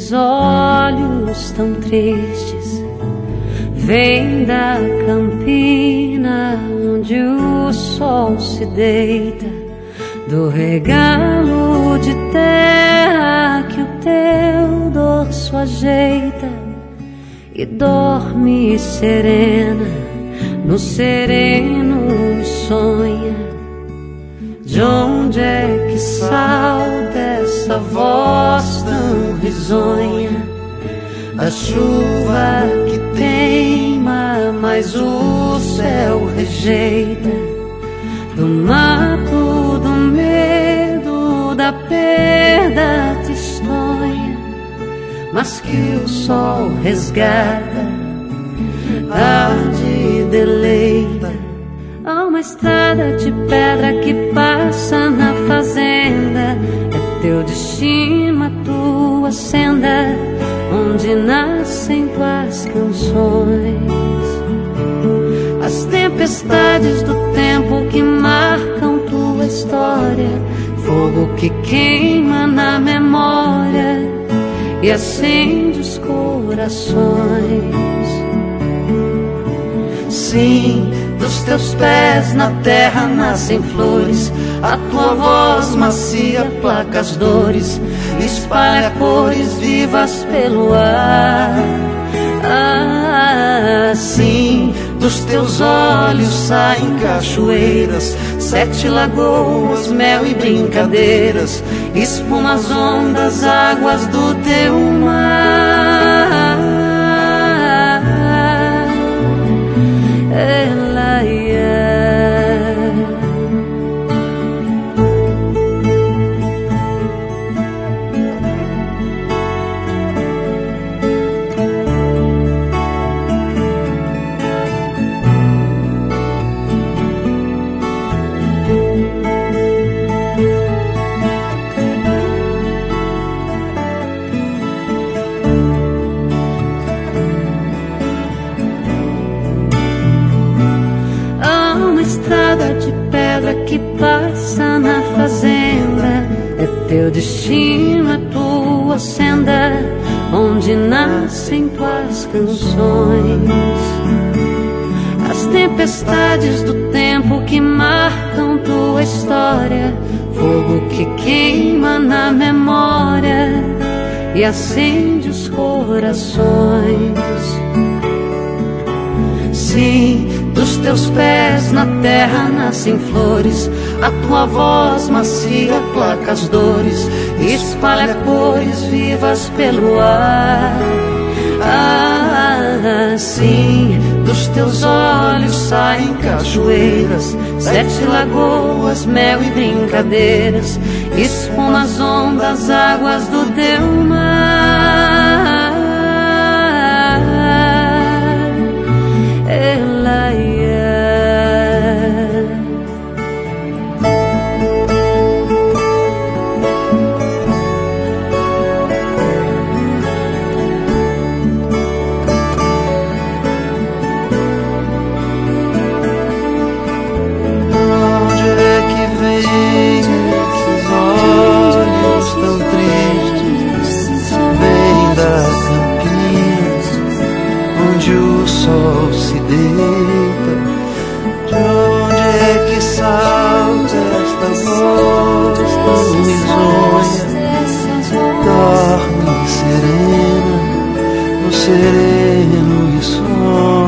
Esses olhos tão tristes vêm da campina onde o sol se deita, do regalo de terra que o teu dorso ajeita, e dorme serena no sereno e sonha. De onde é que salta essa voz tão risonha? A chuva que teima, mas o céu rejeita. Do mato, do medo, da perda tristonha, mas que o sol resgata, tarde deleita. Há uma estrada de pedra que passa na fazenda, é teu destino, a tua senda, onde nascem tuas canções. As tempestades do tempo que marcam tua história, fogo que queima na memória e acende os corações. Sim, dos teus pés na terra nascem flores, a tua voz macia placa as dores, espalha cores vivas pelo ar. Sim, dos teus olhos saem cachoeiras, 7 lagoas, mel e brincadeiras, espuma as ondas, águas do teu mar. Ela de pedra que passa na fazenda, é teu destino, a tua senda, onde nascem tuas canções. As tempestades do tempo que marcam tua história, fogo que queima na memória e acende os corações. Sim, dos teus pés na terra nascem flores, a tua voz macia placa as dores, espalha cores vivas pelo ar. Sim, dos teus olhos saem cachoeiras, 7 lagoas, mel e brincadeiras, espuma as ondas, águas do teu mar. Ela sol se deita. De onde é que salta esta voz tão risonha? Dorme serena no sereno e sonha.